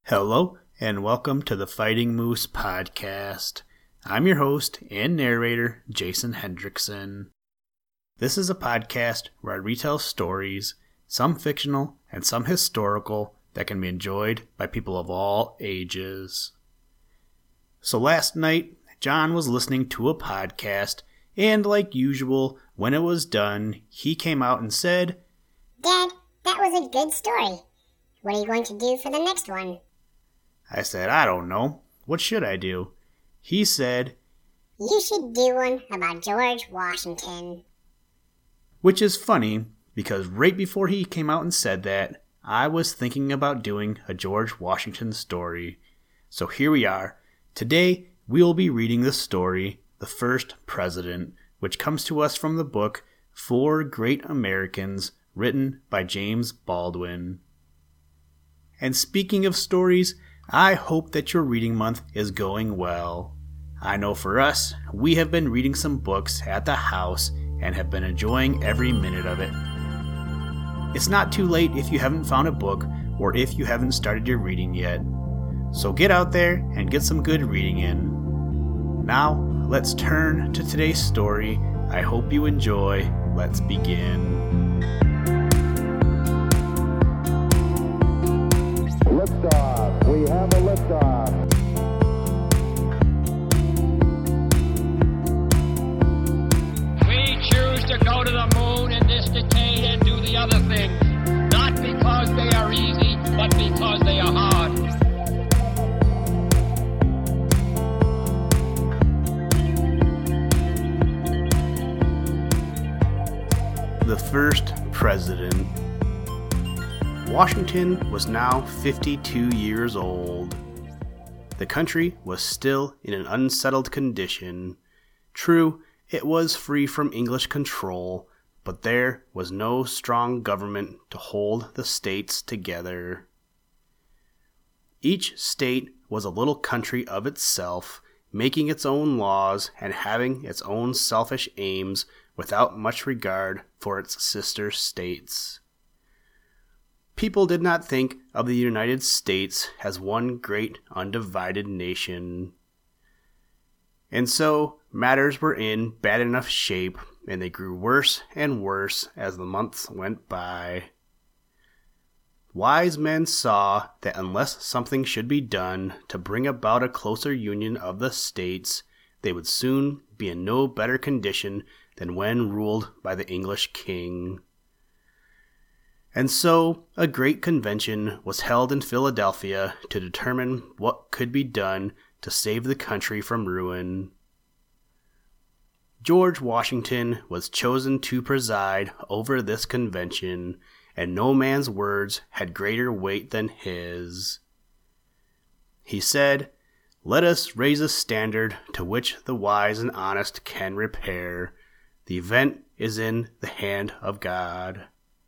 Hello, and welcome to the Fighting Moose podcast. I'm your host and narrator, Jason Hendrickson. This is a podcast where I retell stories, some fictional and some historical, that can be enjoyed by people of all ages. So last night, John was listening to a podcast, and like usual, when it was done, he came out and said, "Dad, that was a good story. What are you going to do for the next one?" I said, "I don't know. What should I do?" He said, "You should do one about George Washington." Which is funny, because right before he came out and said that, I was thinking about doing a George Washington story. So here we are. Today, we will be reading the story, The First President, which comes to us from the book Four Great Americans, written by James Baldwin. And speaking of stories, I hope that your reading month is going well. I know for us, we have been reading some books at the house and have been enjoying every minute of it. It's not too late if you haven't found a book or if you haven't started your reading yet. So get out there and get some good reading in. Now, let's turn to today's story. I hope you enjoy. Let's begin. Liftoff. We have a liftoff. We choose to go to the moon in this decade and do the other things, not because they are easy, but because they are hard. The First President. Washington was now 52 years old. The country was still in an unsettled condition. True, it was free from English control, but there was no strong government to hold the states together. Each state was a little country of itself, making its own laws and having its own selfish aims without much regard for its sister states. People did not think of the United States as one great undivided nation. And so matters were in bad enough shape, and they grew worse and worse as the months went by. Wise men saw that unless something should be done to bring about a closer union of the states, they would soon be in no better condition than when ruled by the English king. And so a great convention was held in Philadelphia to determine what could be done to save the country from ruin. George Washington was chosen to preside over this convention, and no man's words had greater weight than his. He said, "Let us raise a standard to which the wise and honest can repair. The event is in the hand of God."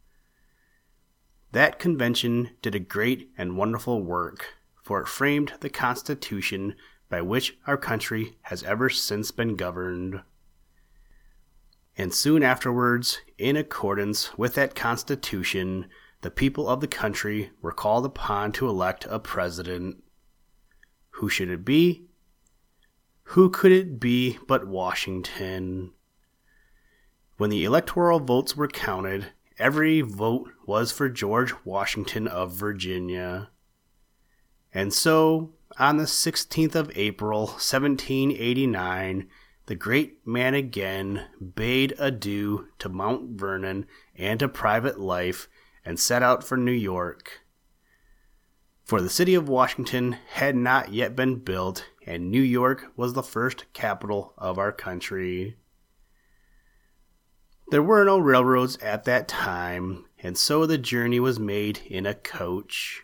That convention did a great and wonderful work, for it framed the Constitution by which our country has ever since been governed. And soon afterwards, in accordance with that Constitution, the people of the country were called upon to elect a president. Who should it be? Who could it be but Washington? When the electoral votes were counted, every vote was for George Washington of Virginia. And so, on the 16th of April, 1789, the great man again bade adieu to Mount Vernon and to private life and set out for New York. For the city of Washington had not yet been built, and New York was the first capital of our country. There were no railroads at that time, and so the journey was made in a coach.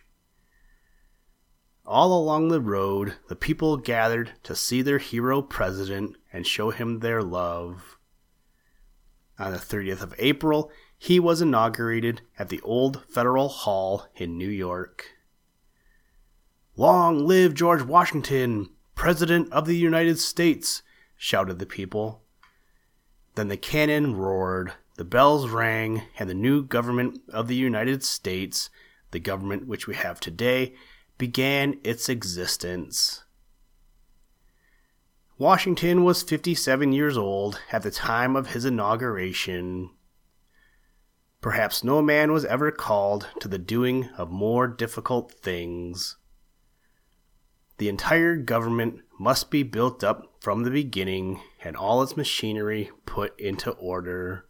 All along the road, the people gathered to see their hero president and show him their love. On the 30th of April, he was inaugurated at the old Federal Hall in New York. "Long live George Washington, President of the United States," shouted the people. Then the cannon roared, the bells rang, and the new government of the United States, the government which we have today, began its existence. Washington was 57 years old at the time of his inauguration. Perhaps no man was ever called to the doing of more difficult things. The entire government must be built up from the beginning and all its machinery put into order.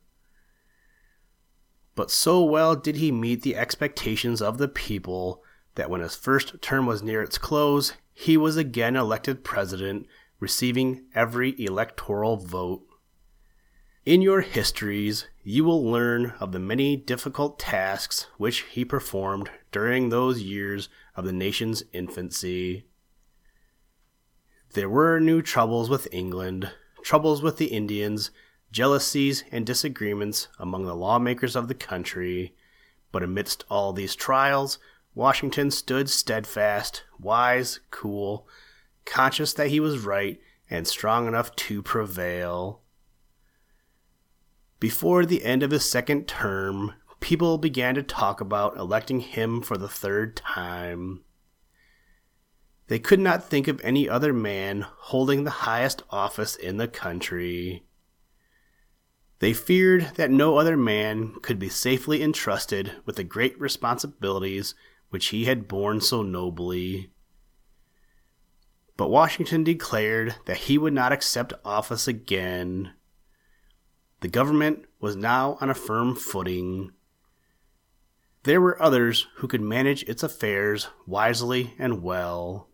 But so well did he meet the expectations of the people that when his first term was near its close, he was again elected president, receiving every electoral vote. In your histories, you will learn of the many difficult tasks which he performed during those years of the nation's infancy. There were new troubles with England, troubles with the Indians, jealousies and disagreements among the lawmakers of the country, but amidst all these trials, Washington stood steadfast, wise, cool, conscious that he was right, and strong enough to prevail. Before the end of his second term, people began to talk about electing him for the third time. They could not think of any other man holding the highest office in the country. They feared that no other man could be safely entrusted with the great responsibilities which he had borne so nobly. But Washington declared that he would not accept office again. The government was now on a firm footing. There were others who could manage its affairs wisely and well.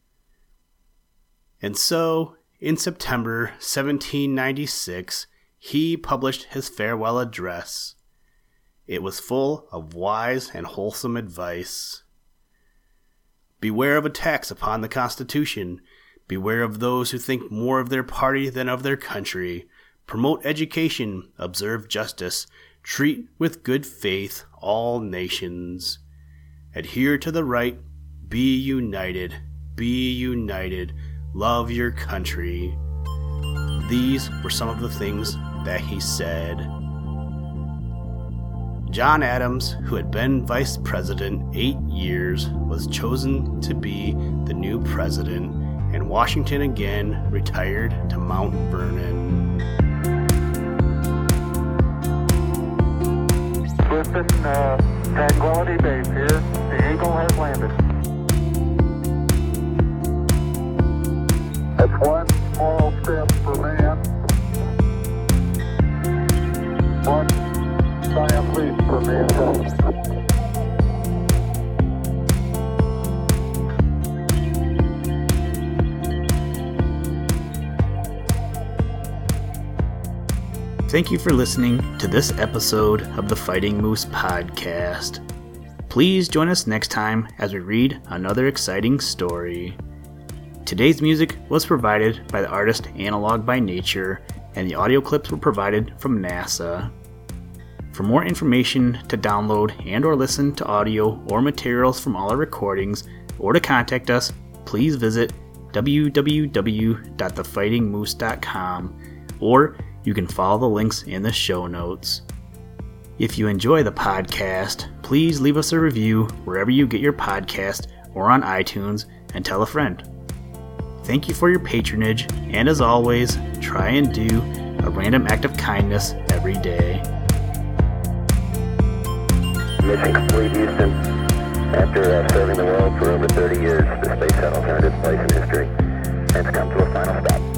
And so, in September 1796, he published his farewell address. It was full of wise and wholesome advice. Beware of attacks upon the Constitution. Beware of those who think more of their party than of their country. Promote education, observe justice, treat with good faith all nations. Adhere to the right, be united, love your country. These were some of the things that he said. John Adams, who had been vice president 8 years, was chosen to be the new president, and Washington again retired to Mount Vernon. Listen, Tranquility Base here. The Eagle has landed. That's one small step for man, one giant leap for mankind. Thank you for listening to this episode of the Fighting Moose Podcast. Please join us next time as we read another exciting story. Today's music was provided by the artist Analog by Nature, and the audio clips were provided from NASA. For more information to download and or listen to audio or materials from all our recordings, or to contact us, please visit www.thefightingmoose.com, or you can follow the links in the show notes. If you enjoy the podcast, please leave us a review wherever you get your podcast or on iTunes, and tell a friend. Thank you for your patronage, and as always, try and do a random act of kindness every day. Mission complete, Houston. After serving the world for over 30 years, the space shuttle turned its place in history and it's come to a final stop.